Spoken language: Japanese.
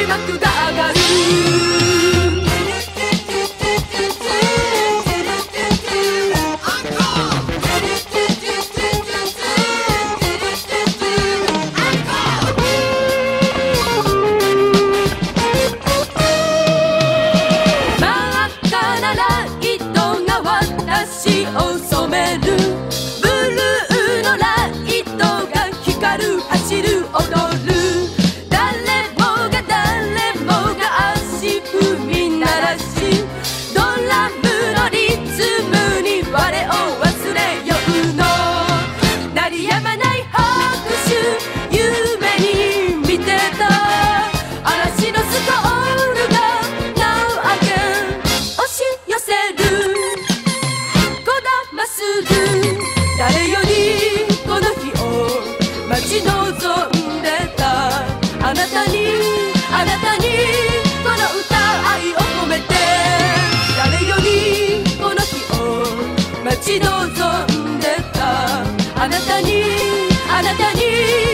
幕が上がる。私を染めるブルーのライトが光る走る踊る。誰もが足踏み鳴らしドラムのリズムに我を忘れようの。鳴りやまない拍手夢に見てた嵐のスコールが Now again 押し寄せる。誰よりこの日を待ち望んでた。あなたにこの歌愛を込めて。誰よりこの日を待ち望んでた。あなたに